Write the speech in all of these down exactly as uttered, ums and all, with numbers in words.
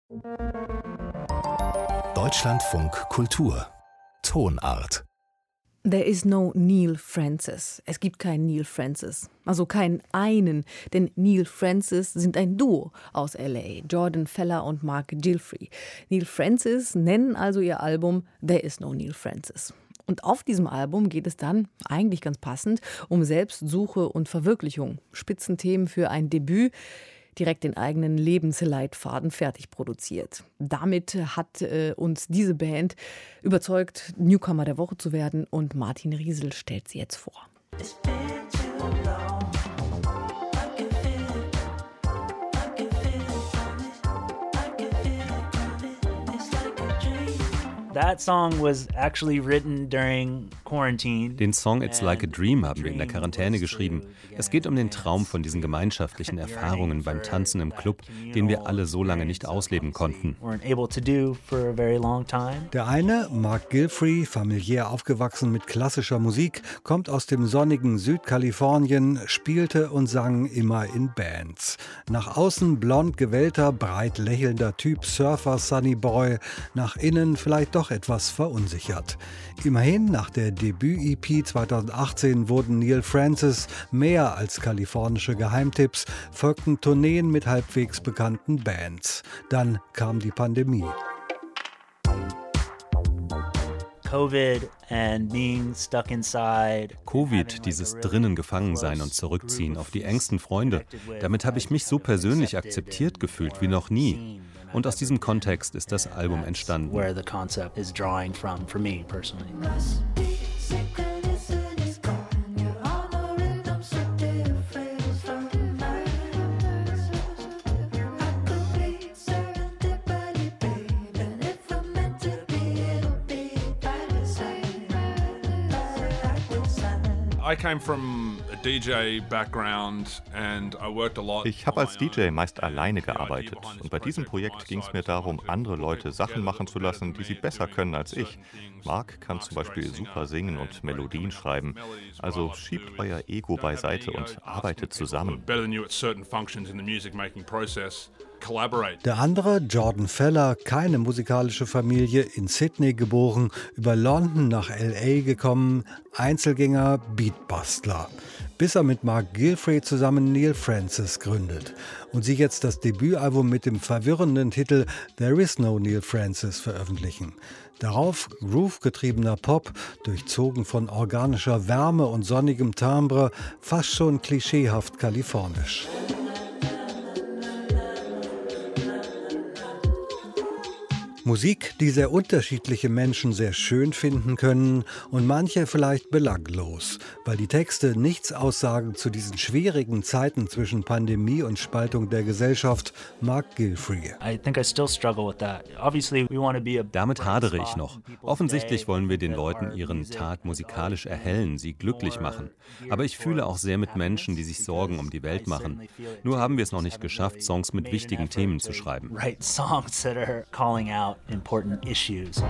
Deutschlandfunk Kultur Tonart. There is no Neil Francis. Es gibt keinen Neil Francis. Also keinen einen, denn Neil Francis sind ein Duo aus L A, Jordan Feller und Mark Gilfrey. Neil Francis nennen also ihr Album There is no Neil Francis. Und auf diesem Album geht es dann, eigentlich ganz passend, um Selbstsuche und Verwirklichung. Spitzenthemen für ein Debüt, direkt den eigenen Lebensleitfaden fertig produziert. Damit hat äh, uns diese Band überzeugt, Newcomer der Woche zu werden, und Martin Riesel stellt sie jetzt vor. That song was actually written during quarantine. Den Song It's Like a Dream haben wir in der Quarantäne geschrieben. Es geht um den Traum von diesen gemeinschaftlichen Erfahrungen beim Tanzen im Club, den wir alle so lange nicht ausleben konnten. Der eine, Mark Gilfrey, familiär aufgewachsen mit klassischer Musik, kommt aus dem sonnigen Südkalifornien, spielte und sang immer in Bands. Nach außen blond gewellter, breit lächelnder Typ, Surfer, Sunny Boy, nach innen vielleicht doch etwas verunsichert. Immerhin, nach der Debüt-E P zweitausendachtzehn wurden Neil Francis mehr als kalifornische Geheimtipps, folgten Tourneen mit halbwegs bekannten Bands. Dann kam die Pandemie. Covid and being stuck inside. Covid, dieses drinnen gefangen sein und zurückziehen auf die engsten Freunde, damit habe ich mich so persönlich akzeptiert gefühlt wie noch nie. Und aus diesem Kontext ist das Album entstanden. Where the concept is drawing from for me personally. I came from a D J background and I worked a lot. Ich habe als D J meist alleine gearbeitet und bei diesem Projekt ging es mir darum, andere Leute Sachen machen zu lassen, die sie besser können als ich. Mark kann zum Beispiel super singen und Melodien schreiben. Also schiebt euer Ego beiseite und arbeitet zusammen. Der andere, Jordan Feller, keine musikalische Familie, in Sydney geboren, über London nach L A gekommen, Einzelgänger, Beatbastler. Bis er mit Mark Gilfrey zusammen Neil Francis gründet und sie jetzt das Debütalbum mit dem verwirrenden Titel There is no Neil Francis veröffentlichen. Darauf groove-getriebener Pop, durchzogen von organischer Wärme und sonnigem Timbre, fast schon klischeehaft kalifornisch. Musik, die sehr unterschiedliche Menschen sehr schön finden können und manche vielleicht belanglos, weil die Texte nichts aussagen zu diesen schwierigen Zeiten zwischen Pandemie und Spaltung der Gesellschaft. Mark Gilfrey. Damit hadere ich noch. Offensichtlich wollen wir den Leuten ihren Tag musikalisch erhellen, sie glücklich machen. Aber ich fühle auch sehr mit Menschen, die sich Sorgen um die Welt machen. Nur haben wir es noch nicht geschafft, Songs mit wichtigen Themen zu schreiben. Important issues.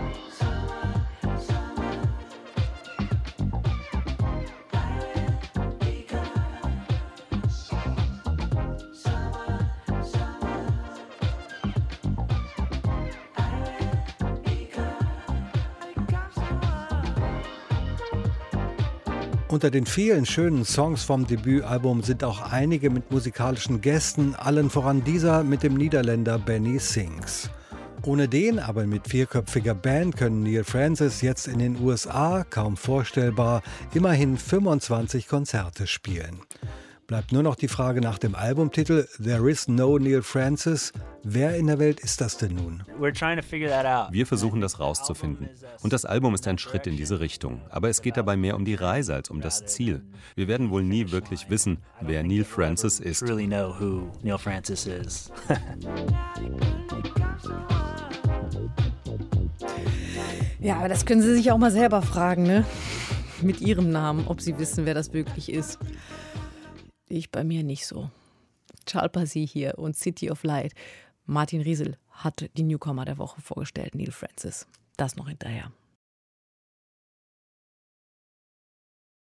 Unter den vielen schönen Songs vom Debütalbum sind auch einige mit musikalischen Gästen, allen voran dieser mit dem Niederländer Benny Sings. Ohne den, aber mit vierköpfiger Band können Neil Francis jetzt in den U S A, kaum vorstellbar, immerhin fünfundzwanzig Konzerte spielen. Bleibt nur noch die Frage nach dem Albumtitel There is no Neil Francis. Wer in der Welt ist das denn nun? Wir versuchen das rauszufinden. Und das Album ist ein Schritt in diese Richtung. Aber es geht dabei mehr um die Reise als um das Ziel. Wir werden wohl nie wirklich wissen, wer Neil Francis ist. Ja, aber das können Sie sich auch mal selber fragen, ne? Mit Ihrem Namen, ob Sie wissen, wer das wirklich ist. Ich bei mir nicht so. Chalpasi hier und City of Light. Martin Riesel hat die Newcomer der Woche vorgestellt, Neil Francis. Das noch hinterher.